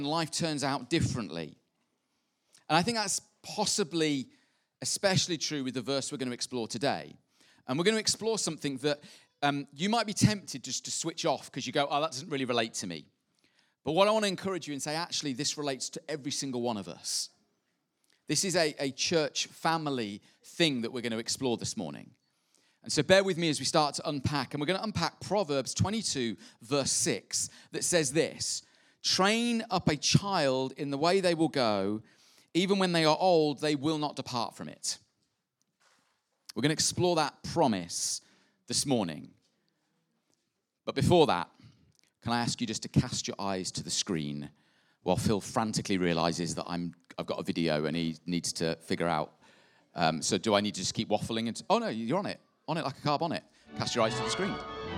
life turns out differently. And I think that's possibly especially true with the verse we're going to explore today. And we're going to explore something that you might be tempted just to switch off because you go, oh, that doesn't really relate to me. But what I want to encourage you and say, actually, this relates to every single one of us. This is a church family thing that we're going to explore this morning. And so bear with me as we start to unpack. And we're going to unpack Proverbs 22, verse 6, that says this: train up a child in the way they will go. Even when they are old, they will not depart from it. We're going to explore that promise this morning. But before that, can I ask you just to cast your eyes to the screen while Phil frantically realizes that I've got a video and he needs to figure out. So do I need to just keep waffling? Oh, no, you're on it. On it like a car bonnet. Cast your eyes to the screen.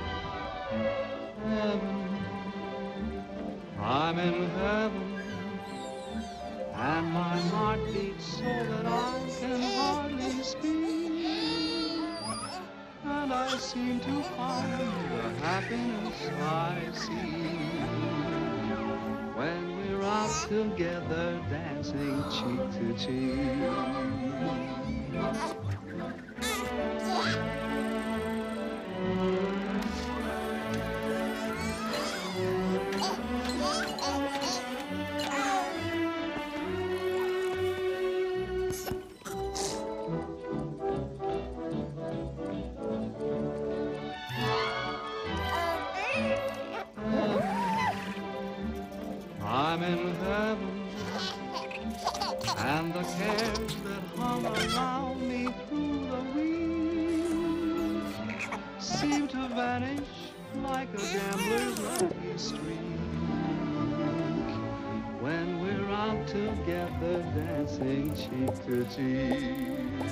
Heaven, I'm in heaven, and my heart beats so that I can hardly speak, and I seem to find the happiness I see when we're out together dancing cheek to cheek. I'm in heaven, and the cares that hung around me through the week seem to vanish like a gambler's lucky streak when we're out together dancing cheek to cheek.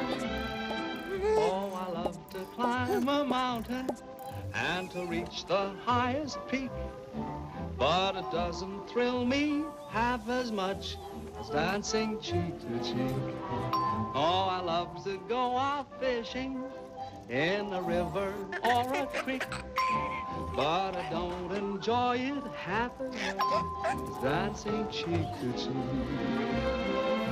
Oh, I love to climb a mountain and to reach the highest peak, but it doesn't thrill me half as much as dancing cheek to cheek. Oh, I love to go out fishing in a river or a creek, but I don't enjoy it half as much as dancing cheek to cheek.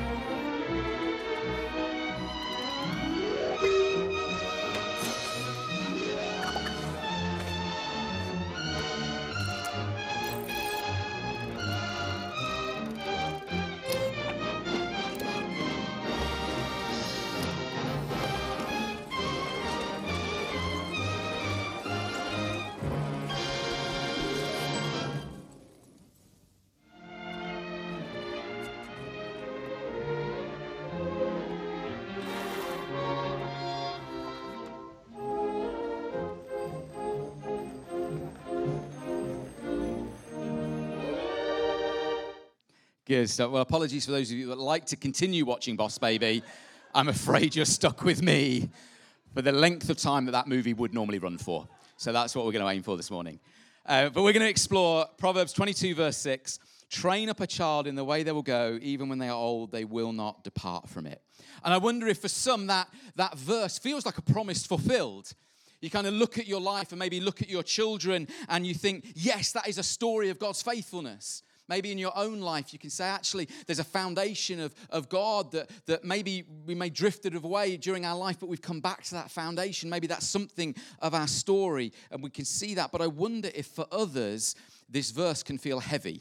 Good stuff. Well, apologies for those of you that like to continue watching Boss Baby. I'm afraid you're stuck with me for the length of time that movie would normally run for. So that's what we're going to aim for this morning. But we're going to explore Proverbs 22, verse 6. Train up a child in the way they will go. Even when they are old, they will not depart from it. And I wonder if for some that verse feels like a promise fulfilled. You kind of look at your life and maybe look at your children and you think, yes, that is a story of God's faithfulness. Maybe in your own life, you can say, actually, there's a foundation of God that maybe we may drifted away during our life, but we've come back to that foundation. Maybe that's something of our story, and we can see that. But I wonder if for others, this verse can feel heavy.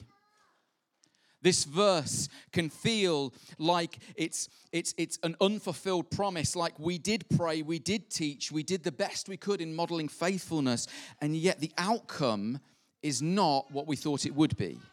This verse can feel like it's an unfulfilled promise, like we did pray, we did teach, we did the best we could in modeling faithfulness, and yet the outcome is not what we thought it would be.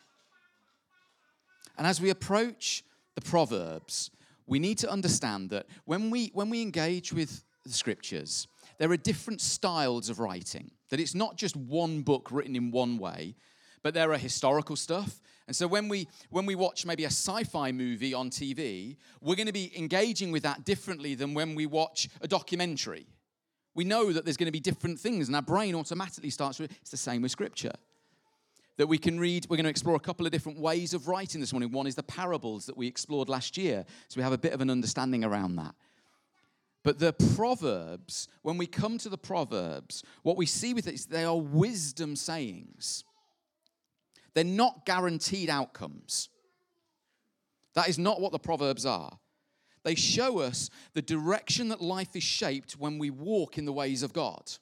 And as we approach the Proverbs, we need to understand that when we engage with the Scriptures, there are different styles of writing. That it's not just one book written in one way, but there are historical stuff. And so when we watch maybe a sci-fi movie on TV, we're going to be engaging with that differently than when we watch a documentary. We know that there's going to be different things, and our brain automatically starts with, it's the same with Scripture. That we can read, we're going to explore a couple of different ways of writing this morning. One is the parables that we explored last year. So we have a bit of an understanding around that. But the Proverbs, when we come to the Proverbs, what we see with it is they are wisdom sayings. They're not guaranteed outcomes. That is not what the Proverbs are. They show us the direction that life is shaped when we walk in the ways of God.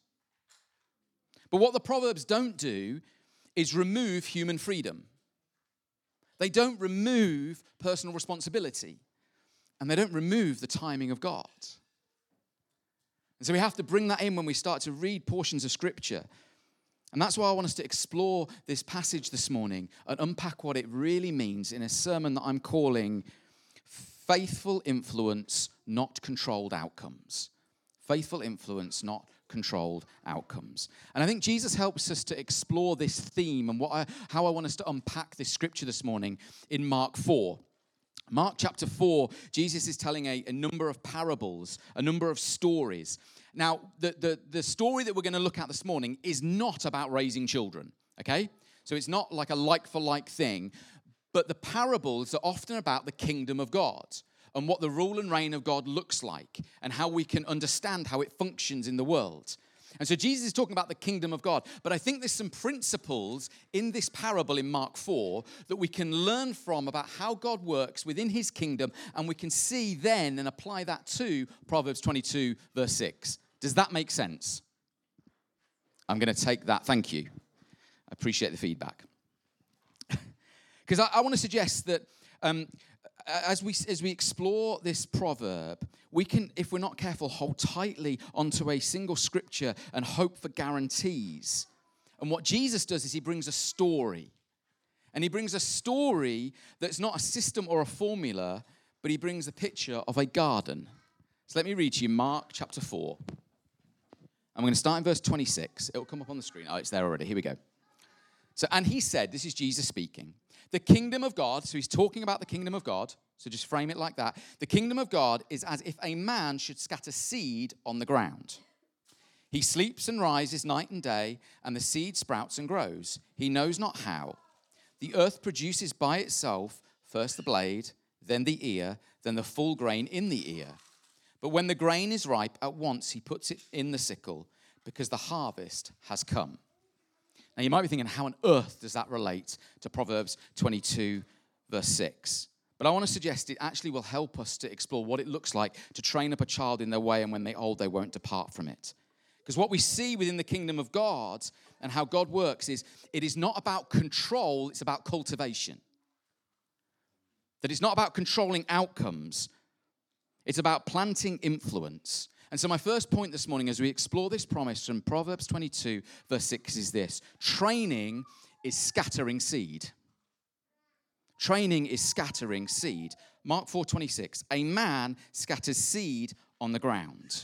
But what the Proverbs don't do is remove human freedom. They don't remove personal responsibility. And they don't remove the timing of God. And so we have to bring that in when we start to read portions of Scripture. And that's why I want us to explore this passage this morning and unpack what it really means in a sermon that I'm calling Faithful Influence, Not Controlled Outcomes. Faithful influence, not controlled outcomes. And I think Jesus helps us to explore this theme and how I want us to unpack this scripture this morning in Mark 4. Mark chapter 4, Jesus is telling a number of parables, a number of stories. Now, the story that we're going to look at this morning is not about raising children, okay? So it's not like a like-for-like thing, but the parables are often about the kingdom of God and what the rule and reign of God looks like and how we can understand how it functions in the world. And so Jesus is talking about the kingdom of God. But I think there's some principles in this parable in Mark 4 that we can learn from about how God works within his kingdom. And we can see then and apply that to Proverbs 22, verse 6. Does that make sense? I'm going to take that. Thank you. I appreciate the feedback. Because I want to suggest that as we explore this proverb, we can, if we're not careful, hold tightly onto a single scripture and hope for guarantees. And what Jesus does is he brings a story. And he brings a story that's not a system or a formula, but he brings a picture of a garden. So let me read to you Mark chapter 4. I'm going to start in verse 26. It'll come up on the screen. Oh, it's there already. Here we go. So, and he said, this is Jesus speaking, the kingdom of God, so he's talking about the kingdom of God, so just frame it like that. The kingdom of God is as if a man should scatter seed on the ground. He sleeps and rises night and day, and the seed sprouts and grows. He knows not how. The earth produces by itself first the blade, then the ear, then the full grain in the ear. But when the grain is ripe, at once he puts it in the sickle, because the harvest has come. Now, you might be thinking, how on earth does that relate to Proverbs 22, verse 6? But I want to suggest it actually will help us to explore what it looks like to train up a child in their way, and when they're old, they won't depart from it. Because what we see within the kingdom of God and how God works is it is not about control, it's about cultivation. That it's not about controlling outcomes, it's about planting influence. And so my first point this morning as we explore this promise from Proverbs 22, verse 6 is this. Training is scattering seed. Training is scattering seed. Mark 4:26. A man scatters seed on the ground.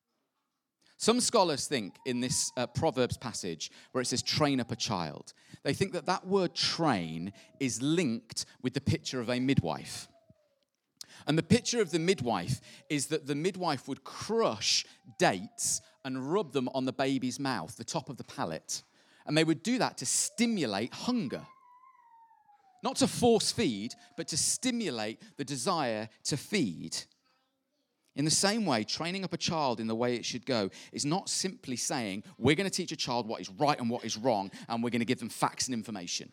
Some scholars think in this Proverbs passage where it says train up a child, they think that that word train is linked with the picture of a midwife. And the picture of the midwife is that the midwife would crush dates and rub them on the baby's mouth, the top of the palate. And they would do that to stimulate hunger. Not to force feed, but to stimulate the desire to feed. In the same way, training up a child in the way it should go is not simply saying, we're going to teach a child what is right and what is wrong, and we're going to give them facts and information.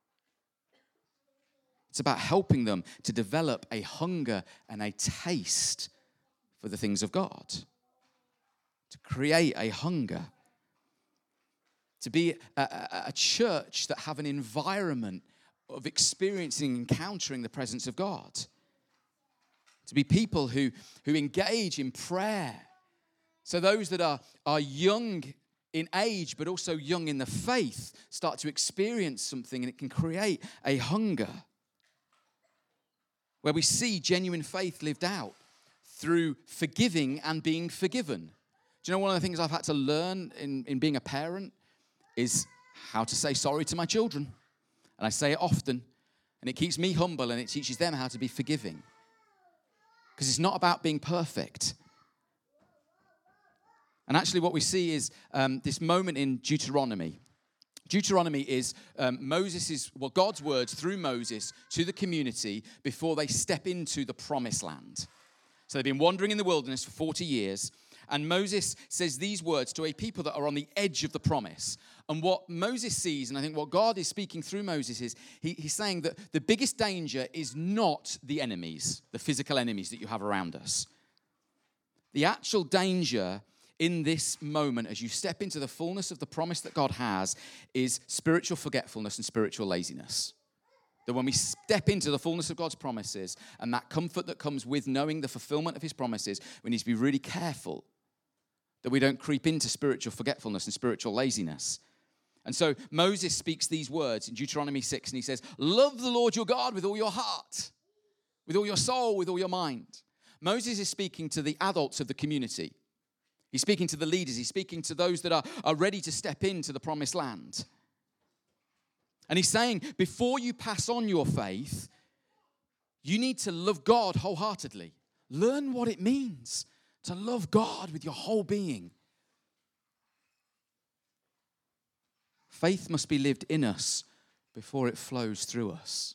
It's about helping them to develop a hunger and a taste for the things of God. To create a hunger. To be a church that have an environment of experiencing and encountering the presence of God. To be people who engage in prayer. So those that are young in age but also young in the faith start to experience something, and it can create a hunger. Where we see genuine faith lived out through forgiving and being forgiven. Do you know one of the things I've had to learn in being a parent is how to say sorry to my children. And I say it often, and it keeps me humble, and it teaches them how to be forgiving. Because it's not about being perfect. And actually what we see is this moment in Deuteronomy. Deuteronomy is God's words through Moses to the community before they step into the promised land. So they've been wandering in the wilderness for 40 years, and Moses says these words to a people that are on the edge of the promise. And what Moses sees, and I think what God is speaking through Moses is, he's saying that the biggest danger is not the enemies, the physical enemies that you have around us. The actual danger in this moment, as you step into the fullness of the promise that God has, is spiritual forgetfulness and spiritual laziness. That when we step into the fullness of God's promises and that comfort that comes with knowing the fulfillment of his promises, we need to be really careful that we don't creep into spiritual forgetfulness and spiritual laziness. And so Moses speaks these words in Deuteronomy 6, and he says, love the Lord your God with all your heart, with all your soul, with all your mind. Moses is speaking to the adults of the community. He's speaking to the leaders. He's speaking to those that are ready to step into the promised land. And he's saying, before you pass on your faith, you need to love God wholeheartedly. Learn what it means to love God with your whole being. Faith must be lived in us before it flows through us.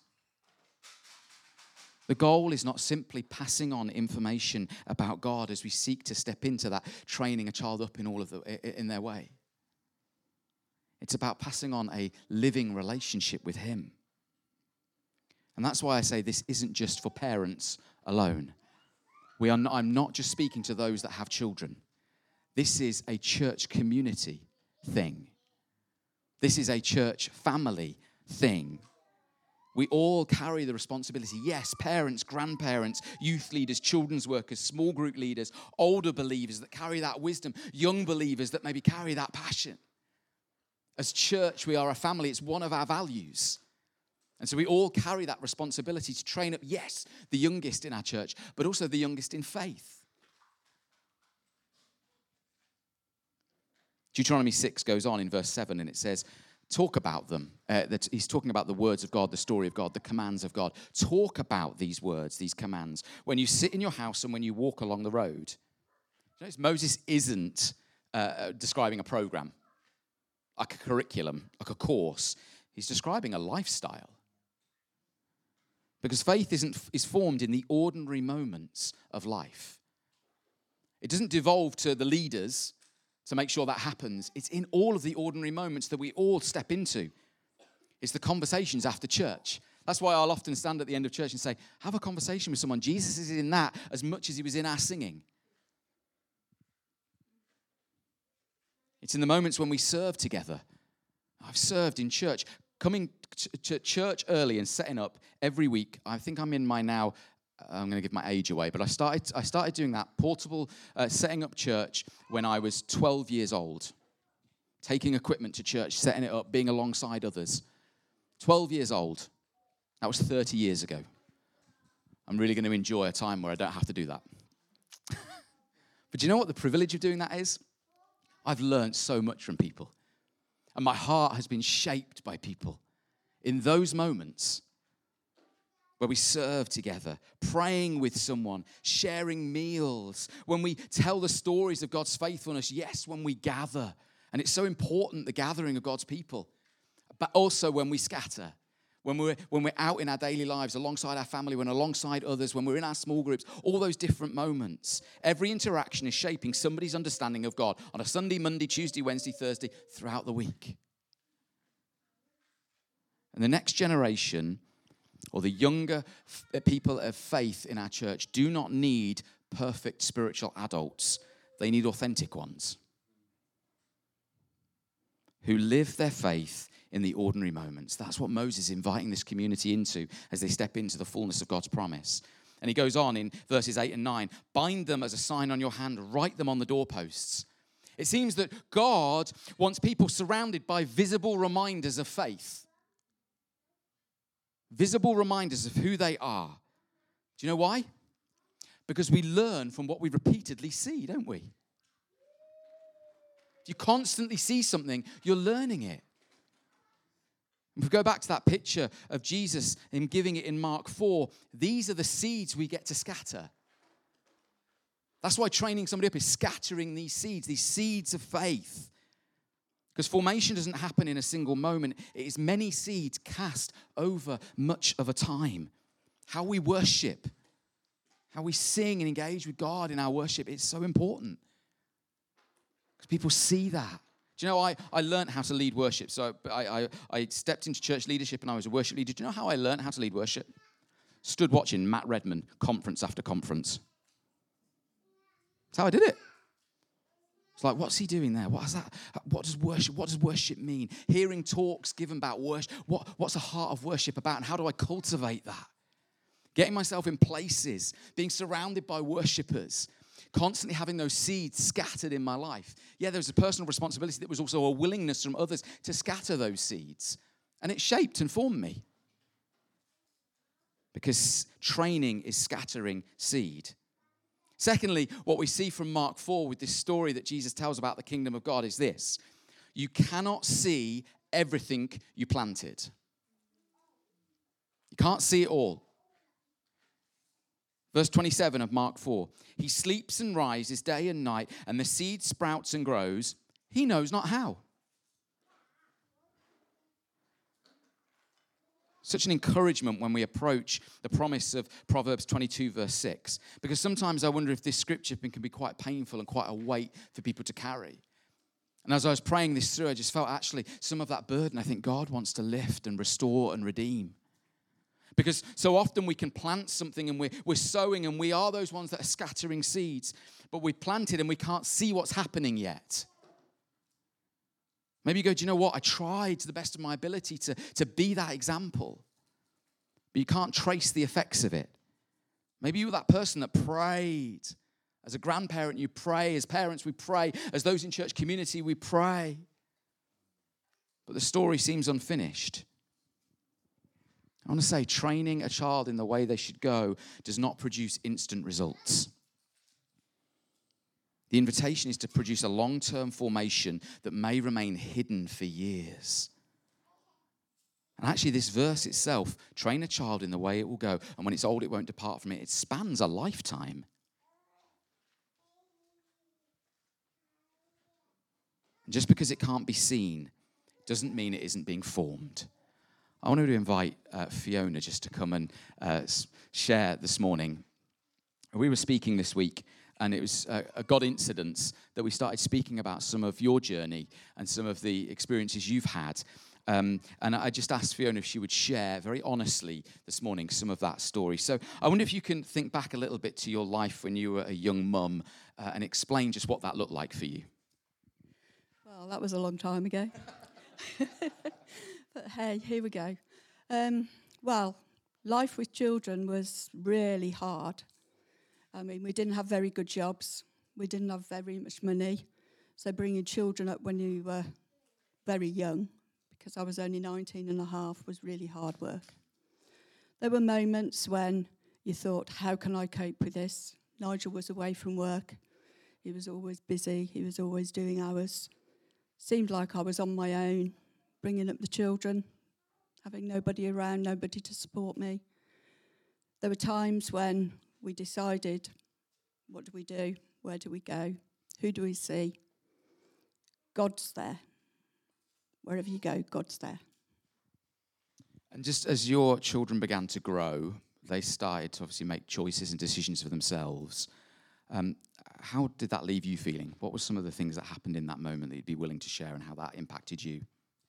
The goal is not simply passing on information about God as we seek to step into that, training a child up in their way. It's about passing on a living relationship with him. And that's why I say this isn't just for parents alone. I'm not just speaking to those that have children. This is a church community thing. This is a church family thing. We all carry the responsibility. Yes, parents, grandparents, youth leaders, children's workers, small group leaders, older believers that carry that wisdom, young believers that maybe carry that passion. As church, we are a family. It's one of our values. And so we all carry that responsibility to train up, yes, the youngest in our church, but also the youngest in faith. Deuteronomy 6 goes on in verse 7, and it says, talk about them. He's talking about the words of God, the story of God, the commands of God. Talk about these words, these commands, when you sit in your house and when you walk along the road. Moses isn't describing a program, like a curriculum, like a course. He's describing a lifestyle. Because faith is formed in the ordinary moments of life. It doesn't devolve to the leaders to make sure that happens. It's in all of the ordinary moments that we all step into. It's the conversations after church. That's why I'll often stand at the end of church and say, have a conversation with someone. Jesus is in that as much as he was in our singing. It's in the moments when we serve together. I've served in church. Coming to church early and setting up every week. I think I'm in my now, I'm going to give my age away, but I started doing that portable setting up church when I was 12 years old. Taking equipment to church, setting it up, being alongside others. 12 years old. That was 30 years ago. I'm really going to enjoy a time where I don't have to do that. But do you know what the privilege of doing that is? I've learned so much from people. And my heart has been shaped by people in those moments where we serve together, praying with someone, sharing meals, when we tell the stories of God's faithfulness, yes, when we gather. And it's so important, the gathering of God's people, but also when we scatter, when we're out in our daily lives, alongside our family, when alongside others, when we're in our small groups, all those different moments. Every interaction is shaping somebody's understanding of God on a Sunday, Monday, Tuesday, Wednesday, Thursday, throughout the week. And the next generation, or the younger people of faith in our church, do not need perfect spiritual adults. They need authentic ones who live their faith in the ordinary moments. That's what Moses is inviting this community into as they step into the fullness of God's promise. And he goes on in verses 8 and 9, bind them as a sign on your hand, write them on the doorposts. It seems that God wants people surrounded by visible reminders of faith. Visible reminders of who they are. Do you know why? Because we learn from what we repeatedly see, don't we? If you constantly see something, you're learning it. If we go back to that picture of Jesus, him giving it in Mark 4, these are the seeds we get to scatter. That's why training somebody up is scattering these seeds of faith. Because formation doesn't happen in a single moment. It is many seeds cast over much of a time. How we worship, how we sing and engage with God in our worship, it's so important. Because people see that. Do you know, I learned how to lead worship. So I stepped into church leadership and I was a worship leader. Do you know how I learned how to lead worship? Stood watching Matt Redman conference after conference. That's how I did it. It's like, what's he doing there? What is that? What does worship mean? Hearing talks given about worship. What's the heart of worship about, and how do I cultivate that? Getting myself in places, being surrounded by worshipers, constantly having those seeds scattered in my life. Yeah, there was a personal responsibility. There was also a willingness from others to scatter those seeds. And it shaped and formed me. Because training is scattering seed. Secondly, what we see from Mark 4 with this story that Jesus tells about the kingdom of God is this. You cannot see everything you planted. You can't see it all. Verse 27 of Mark 4. He sleeps and rises day and night, and the seed sprouts and grows. He knows not how. Such an encouragement when we approach the promise of Proverbs 22, verse 6. Because sometimes I wonder if this scripture can be quite painful and quite a weight for people to carry. And as I was praying this through, I just felt actually some of that burden I think God wants to lift and restore and redeem. Because so often we can plant something and we're sowing, and we are those ones that are scattering seeds. But we planted and we can't see what's happening yet. Maybe you go, do you know what? I tried to the best of my ability to be that example. But you can't trace the effects of it. Maybe you were that person that prayed. As a grandparent, you pray. As parents, we pray. As those in church community, we pray. But the story seems unfinished. I want to say, training a child in the way they should go does not produce instant results. The invitation is to produce a long-term formation that may remain hidden for years. And actually, this verse itself, train a child in the way it will go, and when it's old, it won't depart from it. It spans a lifetime. And just because it can't be seen doesn't mean it isn't being formed. I wanted to invite Fiona just to come and share this morning. We were speaking this week, and it was a God incident that we started speaking about some of your journey and some of the experiences you've had. And I just asked Fiona if she would share very honestly this morning some of that story. So I wonder if you can think back a little bit to your life when you were a young mum and explain just what that looked like for you. Well, that was a long time ago. But hey, here we go. Well, life with children was really hard. I mean, we didn't have very good jobs. We didn't have very much money. So bringing children up when you were very young, because I was only 19 and a half, was really hard work. There were moments when you thought, how can I cope with this? Nigel was away from work. He was always busy. He was always doing hours. Seemed like I was on my own, bringing up the children, having nobody around, nobody to support me. There were times when we decided, what do we do? Where do we go? Who do we see? God's there. Wherever you go, God's there. And just as your children began to grow, they started to obviously make choices and decisions for themselves. How did that leave you feeling? What were some of the things that happened in that moment that you'd be willing to share, and how that impacted you?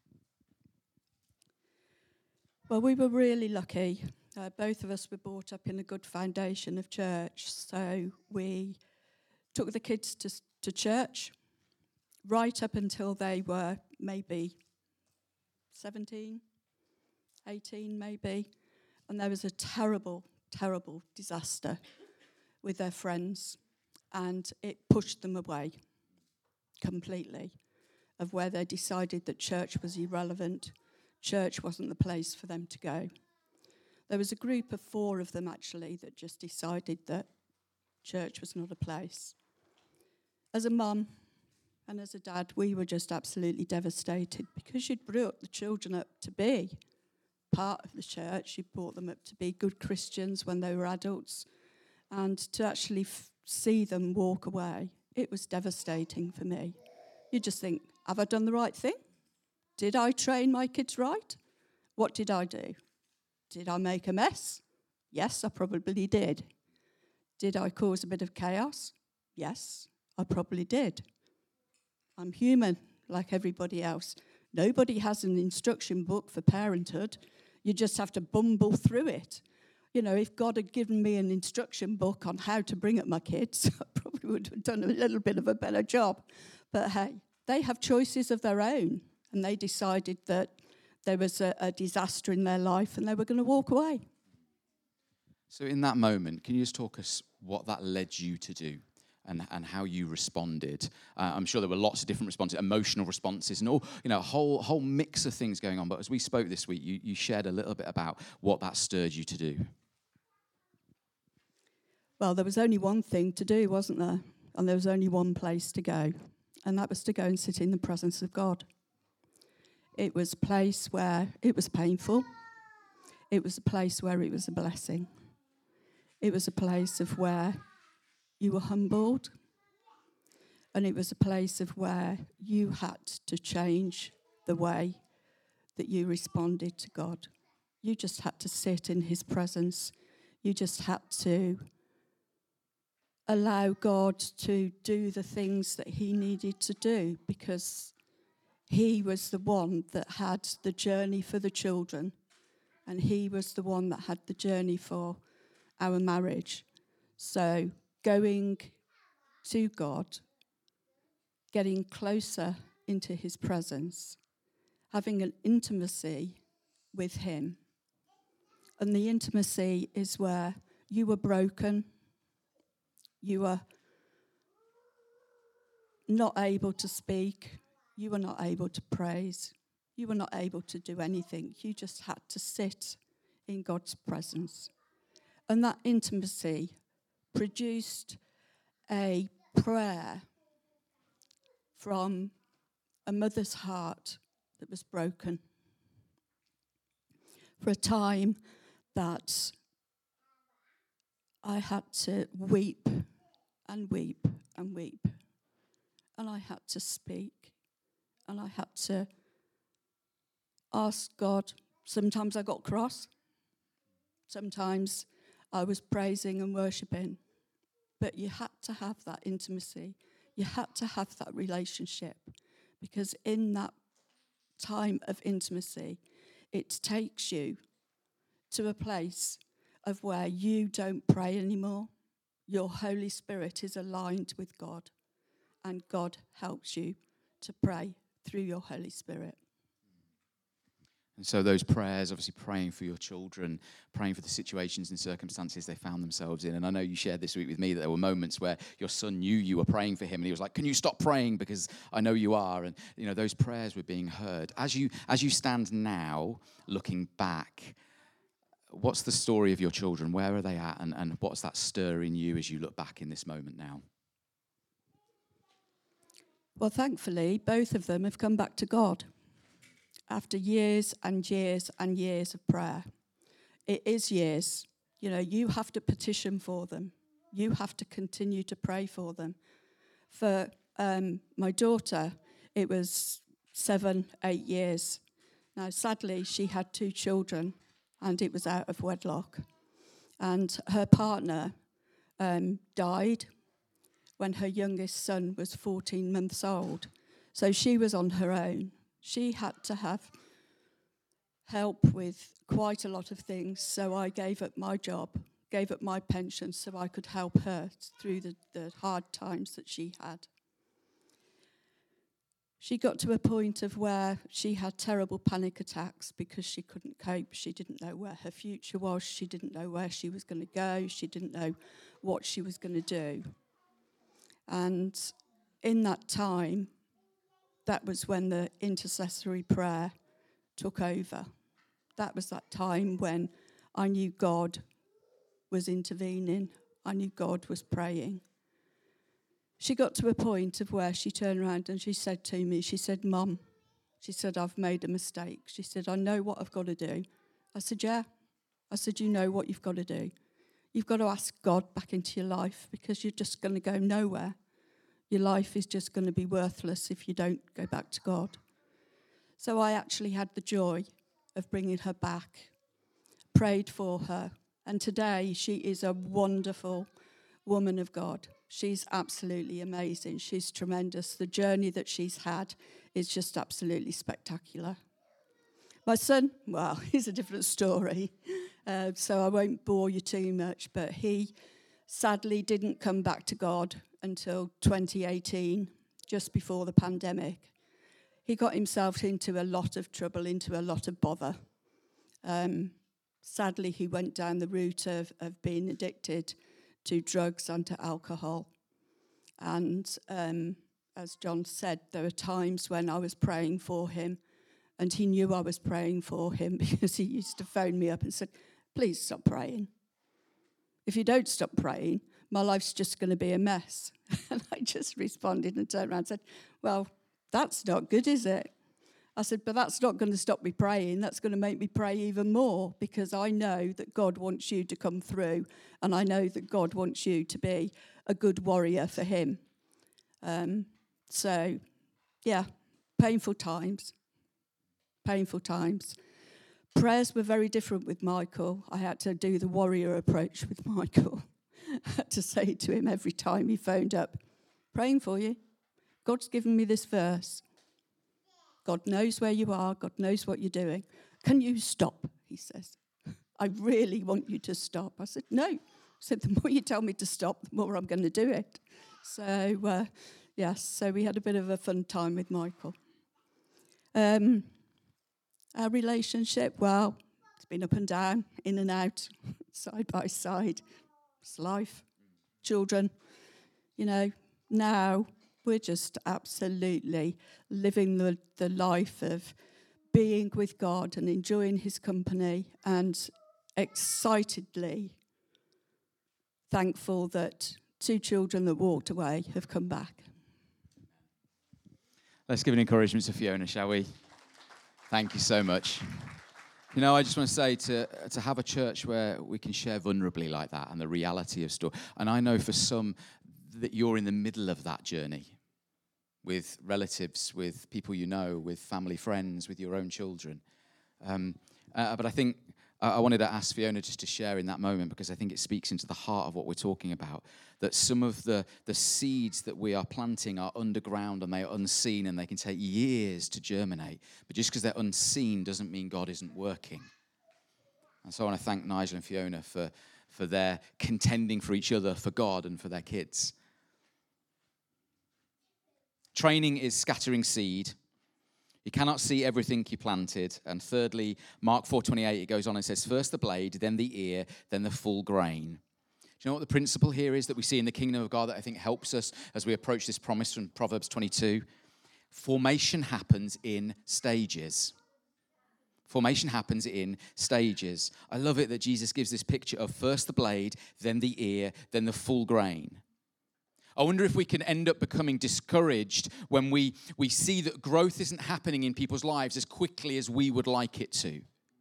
Well, we were really lucky. Both of us were brought up in a good foundation of church. So we took the kids to church right up until they were maybe 17, 18 maybe. And there was a terrible, terrible disaster with their friends. And it pushed them away completely of where they decided that church was irrelevant. Church wasn't the place for them to go. There was a group of 4 of them, actually, that just decided that church was not a place. As a mum and as a dad, we were just absolutely devastated because you'd brought the children up to be part of the church. You brought them up to be good Christians when they were adults. And to actually see them walk away, it was devastating for me. You just think, have I done the right thing? Did I train my kids right? What did I do? Did I make a mess? Yes, I probably did. Did I cause a bit of chaos? Yes, I probably did. I'm human. like everybody else. Nobody has an instruction book for parenthood. You just have to bumble through it. You know, if God had given me an instruction book on how to bring up my kids, I probably would have done a little bit of a better job. But hey, they have choices of their own, and they decided that there was a disaster in their life and they were going to walk away. So in that moment, can you just talk us what that led you to do and how you responded? I'm sure there were lots of different responses, emotional responses, and all, you know, a whole mix of things going on. But as we spoke this week, you shared a little bit about what that stirred you to do. Well, there was only one thing to do, wasn't there? And there was only one place to go, and that was to go and sit in the presence of God. It was a place where it was painful. It was a place where it was a blessing. It was a place of where you were humbled. And it was a place of where you had to change the way that you responded to God. You just had to sit in his presence. You just had to allow God to do the things that he needed to do, because he was the one that had the journey for the children, and he was the one that had the journey for our marriage. So going to God, getting closer into his presence, having an intimacy with him. And the intimacy is where you were broken, you were not able to speak, you were not able to praise, you were not able to do anything. You just had to sit in God's presence. And that intimacy produced a prayer from a mother's heart that was broken. For a time that I had to weep and weep and weep. And I had to speak. And I had to ask God. Sometimes I got cross. Sometimes I was praising and worshipping. But you had to have that intimacy. You had to have that relationship. Because in that time of intimacy, it takes you to a place of where you don't pray anymore. Your Holy Spirit is aligned with God, and God helps you to pray through your Holy Spirit. And so those prayers, obviously praying for your children, praying for the situations and circumstances they found themselves in. And I know you shared this week with me that there were moments where your son knew you were praying for him, and he was like, "Can you stop praying, because I know you are." And you know, those prayers were being heard. As you stand now, looking back, what's the story of your children? Where are they at? And what's that stir in you as you look back in this moment now? Well, thankfully, both of them have come back to God after years and years and years of prayer. It is years. You know, you have to petition for them. You have to continue to pray for them. For my daughter, it was 7, 8 years. Now, sadly, she had 2 children, and it was out of wedlock. And her partner died when her youngest son was 14 months old. So she was on her own. She had to have help with quite a lot of things. So I gave up my job, gave up my pension so I could help her through the hard times that she had. She got to a point of where she had terrible panic attacks because she couldn't cope. She didn't know where her future was. She didn't know where she was going to go. She didn't know what she was going to do. And in that time, that was when the intercessory prayer took over. That was that time when I knew God was intervening. I knew God was praying. She got to a point of where she turned around and she said to me, she said, "Mum," she said, "I've made a mistake." She said, "I know what I've got to do." I said, "Yeah." I said, "You know what you've got to do. You've got to ask God back into your life, because you're just going to go nowhere. Your life is just going to be worthless if you don't go back to God." So I actually had the joy of bringing her back, prayed for her, and today she is a wonderful, woman of God. She's absolutely amazing. She's tremendous. The journey that she's had is just absolutely spectacular. My son, well, he's a different story, so I won't bore you too much, but he sadly didn't come back to God until 2018, just before the pandemic. He got himself into a lot of trouble, into a lot of bother. Sadly, he went down the route of being addicted to drugs and to alcohol. And as John said, there were times when I was praying for him, and he knew I was praying for him because he used to phone me up and said, please stop praying. If you don't stop praying, my life's just going to be a mess. And I just responded and turned around and said, well, that's not good, is it? I said, but that's not going to stop me praying. That's going to make me pray even more, because I know that God wants you to come through, and I know that God wants you to be a good warrior for him. So, yeah, painful times. Painful times. Prayers were very different with Michael. I had to do the warrior approach with Michael. I had to say to him every time he phoned up, praying for you. God's given me this verse. God knows where you are. God knows what you're doing. Can you stop? He says. I really want you to stop. I said, no. I said, the more you tell me to stop, the more I'm going to do it. So, yes, so we had a bit of a fun time with Michael. Our relationship, well, it's been up and down, in and out, side by side. It's life, children. You know, now we're just absolutely living the life of being with God and enjoying his company, and excitedly thankful that 2 children that walked away have come back. Let's give an encouragement to Fiona, shall we? Thank you so much. You know, I just want to say to have a church where we can share vulnerably like that, and the reality of story. And I know for some that you're in the middle of that journey with relatives, with people you know, with family, friends, with your own children. But I think I wanted to ask Fiona just to share in that moment, because I think it speaks into the heart of what we're talking about, that some of the seeds that we are planting are underground and they are unseen, and they can take years to germinate. But just because they're unseen doesn't mean God isn't working. And so I want to thank Nigel and Fiona for their contending for each other, for God, and for their kids. Training is scattering seed. You cannot see everything you planted. And thirdly, Mark 4:28, it goes on and says, first the blade, then the ear, then the full grain. Do you know what the principle here is that we see in the kingdom of God that I think helps us as we approach this promise from Proverbs 22? Formation happens in stages. Formation happens in stages. I love it that Jesus gives this picture of first the blade, then the ear, then the full grain. I wonder if we can end up becoming discouraged when we see that growth isn't happening in people's lives as quickly as we would like it to.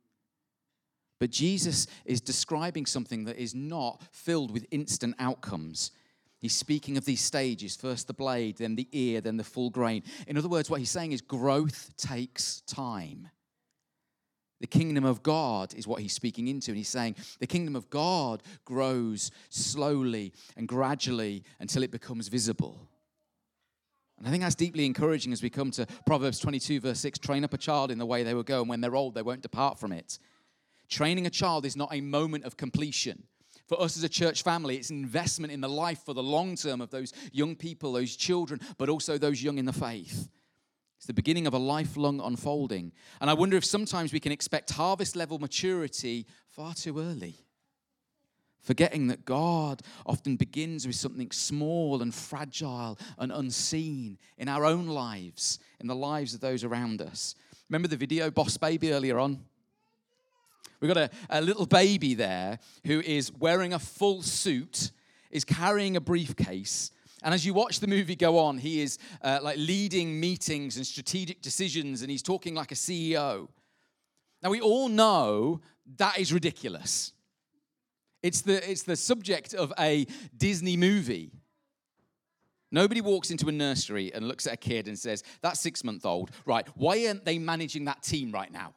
But Jesus is describing something that is not filled with instant outcomes. He's speaking of these stages, first the blade, then the ear, then the full grain. In other words, what he's saying is growth takes time. The kingdom of God is what he's speaking into. And he's saying the kingdom of God grows slowly and gradually until it becomes visible. And I think that's deeply encouraging as we come to Proverbs 22, verse 6. Train up a child in the way they will go, and when they're old, they won't depart from it. Training a child is not a moment of completion. For us as a church family, it's an investment in the life for the long term of those young people, those children, but also those young in the faith. It's the beginning of a lifelong unfolding. And I wonder if sometimes we can expect harvest-level maturity far too early, forgetting that God often begins with something small and fragile and unseen in our own lives, in the lives of those around us. Remember the video, Boss Baby, earlier on? We've got a little baby there who is wearing a full suit, is carrying a briefcase. And as you watch the movie go on, he is like leading meetings and strategic decisions, and he's talking like a CEO. Now, we all know that is ridiculous. It's the subject of a Disney movie. Nobody walks into a nursery and looks at a kid and says, that's 6-month-old. Right, why aren't they managing that team right now?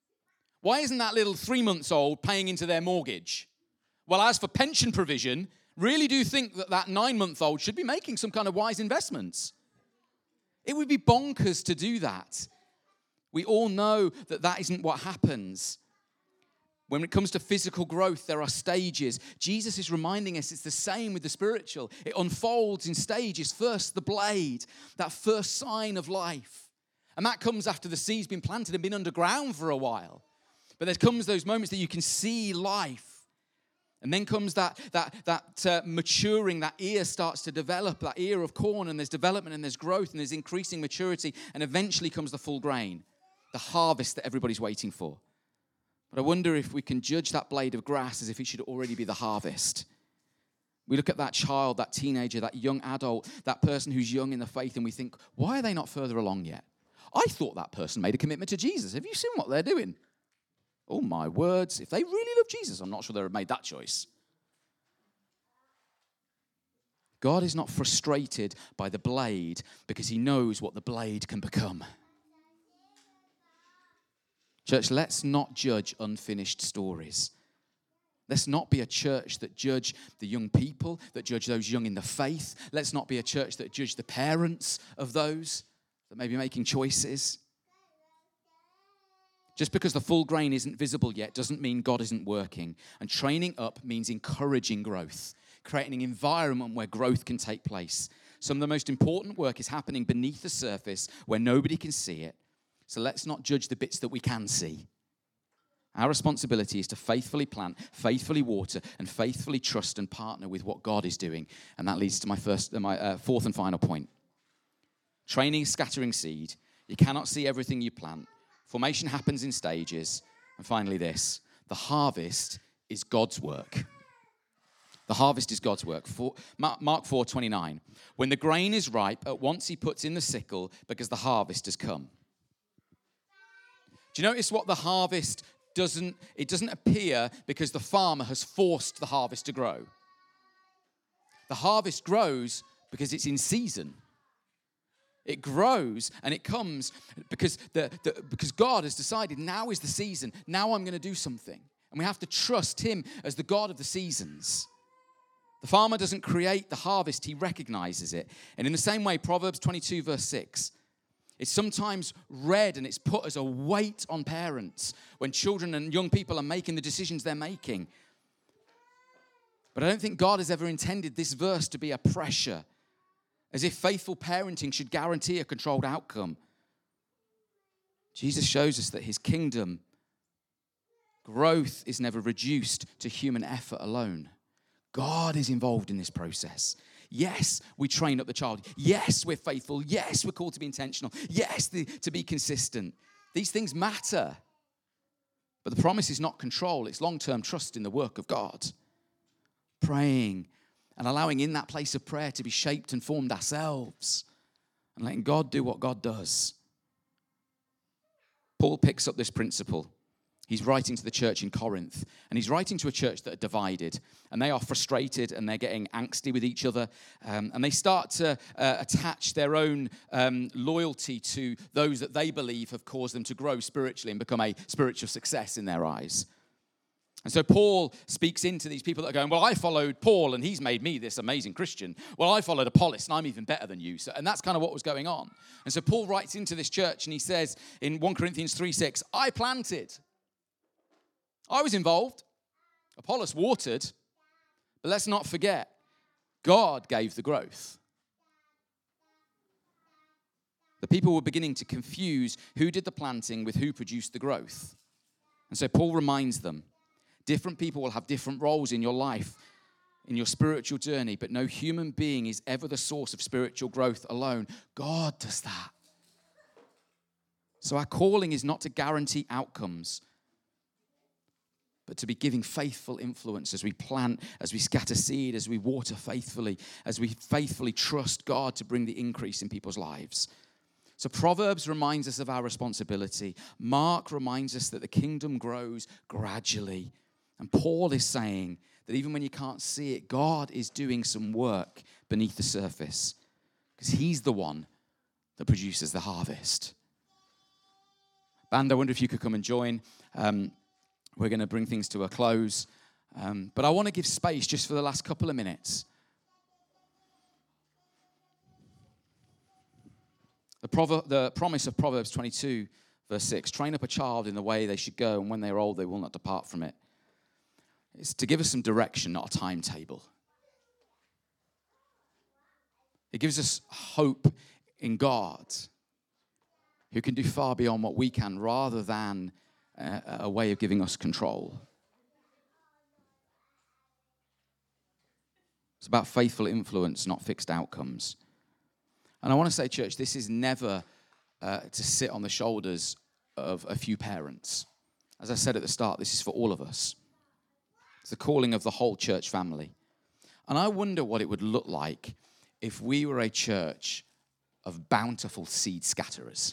Why isn't that little 3-month-old paying into their mortgage? Well, as for pension provision, really do think that that 9-month-old should be making some kind of wise investments. It would be bonkers to do that. We all know that that isn't what happens. When it comes to physical growth, there are stages. Jesus is reminding us it's the same with the spiritual. It unfolds in stages. First, the blade, that first sign of life. And that comes after the seed's been planted and been underground for a while. But there comes those moments that you can see life. And then comes that maturing, that ear starts to develop, that ear of corn, and there's development and there's growth and there's increasing maturity, and eventually comes the full grain, the harvest that everybody's waiting for. But I wonder if we can judge that blade of grass as if it should already be the harvest. We look at that child, that teenager, that young adult, that person who's young in the faith, and we think, why are they not further along yet? I thought that person made a commitment to Jesus. Have you seen what they're doing? Oh, my words. If they really love Jesus, I'm not sure they would have made that choice. God is not frustrated by the blade because he knows what the blade can become. Church, let's not judge unfinished stories. Let's not be a church that judge the young people, that judge those young in the faith. Let's not be a church that judge the parents of those that may be making choices. Just because the full grain isn't visible yet doesn't mean God isn't working. And training up means encouraging growth, creating an environment where growth can take place. Some of the most important work is happening beneath the surface where nobody can see it. So let's not judge the bits that we can see. Our responsibility is to faithfully plant, faithfully water, and faithfully trust and partner with what God is doing. And that leads to my fourth and final point. Training is scattering seed. You cannot see everything you plant. Formation happens in stages. And finally this, the harvest is God's work. The harvest is God's work. Mark 4:29. When the grain is ripe, at once he puts in the sickle because the harvest has come. Do you notice what the harvest doesn't appear because the farmer has forced the harvest to grow. The harvest grows because it's in season. It grows and it comes because God has decided now is the season. Now I'm going to do something. And we have to trust him as the God of the seasons. The farmer doesn't create the harvest, he recognizes it. And in the same way, Proverbs 22 verse 6, it's sometimes read and it's put as a weight on parents when children and young people are making the decisions they're making. But I don't think God has ever intended this verse to be a pressure, as if faithful parenting should guarantee a controlled outcome. Jesus shows us that his kingdom growth is never reduced to human effort alone. God is involved in this process. Yes, we train up the child. Yes, we're faithful. Yes, we're called to be intentional. Yes, to be consistent. These things matter. But the promise is not control. It's long-term trust in the work of God. Praying and allowing in that place of prayer to be shaped and formed ourselves. And letting God do what God does. Paul picks up this principle. He's writing to the church in Corinth, and he's writing to a church that are divided, and they are frustrated, and they're getting angsty with each other, and they start to attach their own loyalty to those that they believe have caused them to grow spiritually and become a spiritual success in their eyes. And so Paul speaks into these people that are going, well, I followed Paul, and he's made me this amazing Christian. Well, I followed Apollos, and I'm even better than you. And that's kind of what was going on. And so Paul writes into this church, and he says in 1 Corinthians 3:6, I planted. I was involved. Apollos watered. But let's not forget, God gave the growth. The people were beginning to confuse who did the planting with who produced the growth. And so Paul reminds them, different people will have different roles in your life, in your spiritual journey, but no human being is ever the source of spiritual growth alone. God does that. So our calling is not to guarantee outcomes, but to be giving faithful influence as we plant, as we scatter seed, as we water faithfully, as we faithfully trust God to bring the increase in people's lives. So Proverbs reminds us of our responsibility. Mark reminds us that the kingdom grows gradually. And Paul is saying that even when you can't see it, God is doing some work beneath the surface, because he's the one that produces the harvest. Band, I wonder if you could come and join. We're going to bring things to a close. But I want to give space just for the last couple of minutes. The promise of Proverbs 22, verse 6, train up a child in the way they should go, and when they are old, they will not depart from it. It's to give us some direction, not a timetable. It gives us hope in God, who can do far beyond what we can, rather than a way of giving us control. It's about faithful influence, not fixed outcomes. And I want to say, church, this is never to sit on the shoulders of a few parents. As I said at the start, this is for all of us. It's the calling of the whole church family. And I wonder what it would look like if we were a church of bountiful seed scatterers.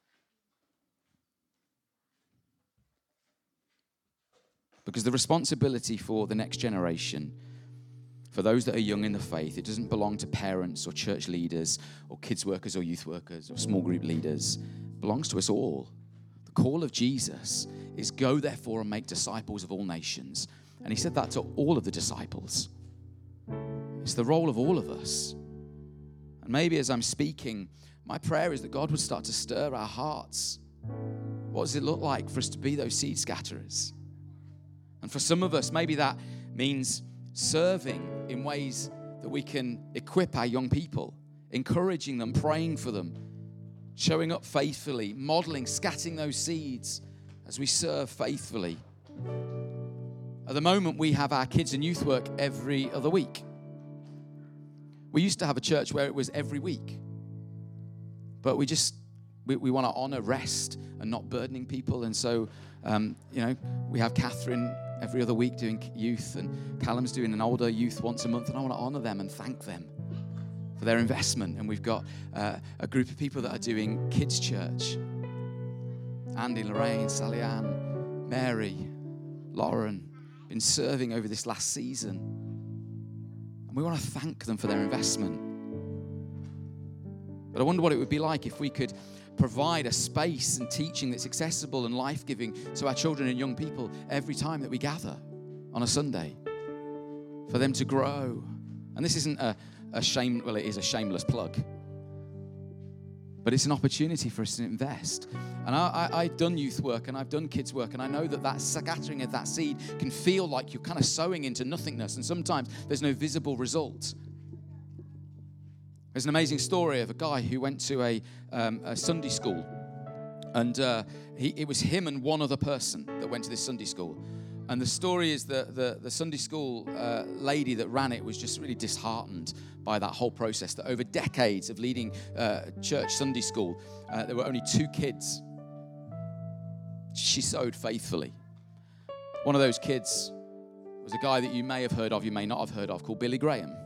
Because the responsibility for the next generation, for those that are young in the faith, it doesn't belong to parents or church leaders or kids workers or youth workers or small group leaders. It belongs to us all. The call of Jesus is go therefore and make disciples of all nations. And he said that to all of the disciples. It's the role of all of us. And maybe as I'm speaking, my prayer is that God would start to stir our hearts. What does it look like for us to be those seed scatterers? And for some of us, maybe that means serving in ways that we can equip our young people, encouraging them, praying for them, showing up faithfully, modeling, scattering those seeds as we serve faithfully. At the moment, we have our kids and youth work every other week. We used to have a church where it was every week. But we want to honor rest and not burdening people. And so, we have Catherine every other week doing youth, and Callum's doing an older youth once a month. And I want to honor them and thank them for their investment. And we've got a group of people that are doing kids' church. Andy, Lorraine, Sally Ann, Mary, Lauren, been serving over this last season. And we want to thank them for their investment. But I wonder what it would be like if we could provide a space and teaching that's accessible and life-giving to our children and young people every time that we gather on a Sunday, for them to grow. And this isn't it is a shameless plug, but it's an opportunity for us to invest. And I've done youth work and I've done kids work, and I know that scattering of that seed can feel like you're kind of sowing into nothingness, and sometimes there's no visible result. There's an amazing story of a guy who went to a Sunday school, and it was him and one other person that went to this Sunday school. And the story is that the Sunday school lady that ran it was just really disheartened by that whole process, that over decades of leading church Sunday school, there were only 2 kids. She sowed faithfully. One of those kids was a guy that you may have heard of, you may not have heard of, called Billy Graham.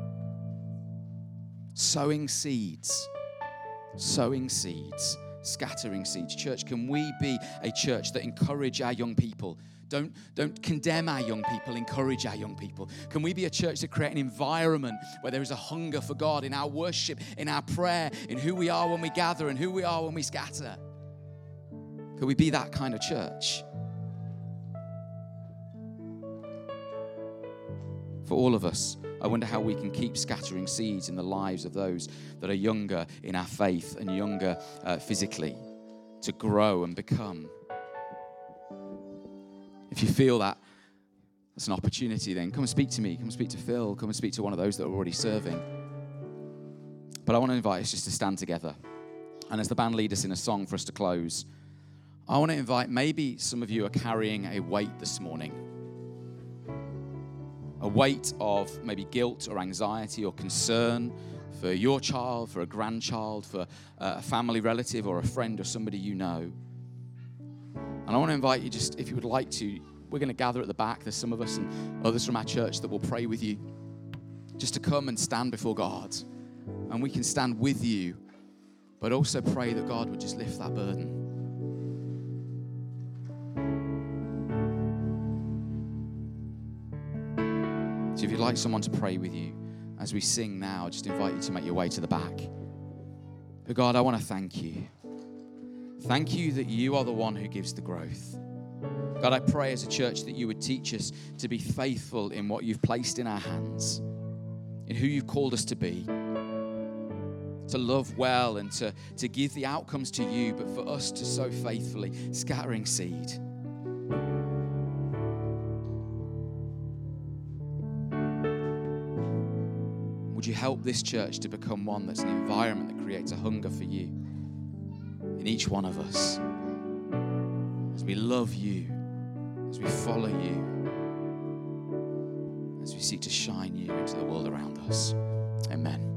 Sowing seeds, scattering seeds. Church, can we be a church that encourage our young people? Don't condemn our young people, encourage our young people. Can we be a church that create an environment where there is a hunger for God in our worship, in our prayer, in who we are when we gather and who we are when we scatter? Can we be that kind of church? For all of us, I wonder how we can keep scattering seeds in the lives of those that are younger in our faith and younger physically, to grow and become. If you feel that that's an opportunity, then come and speak to me. Come and speak to Phil. Come and speak to one of those that are already serving. But I want to invite us just to stand together. And as the band lead us in a song for us to close, I want to invite, maybe some of you are carrying a weight this morning. A weight of maybe guilt or anxiety or concern for your child, for a grandchild, for a family relative or a friend or somebody you know. And I want to invite you, just if you would like to, we're going to gather at the back. There's some of us and others from our church that will pray with you, just to come and stand before God. And we can stand with you, but also pray that God would just lift that burden. So if you'd like someone to pray with you as we sing now, just invite you to make your way to the back. But God, I want to thank you. Thank you that you are the one who gives the growth. God, I pray as a church that you would teach us to be faithful in what you've placed in our hands, in who you've called us to be, to love well and to give the outcomes to you, but for us to sow faithfully, scattering seed. Would you help this church to become one that's an environment that creates a hunger for you in each one of us, as we love you, as we follow you, as we seek to shine you into the world around us. Amen.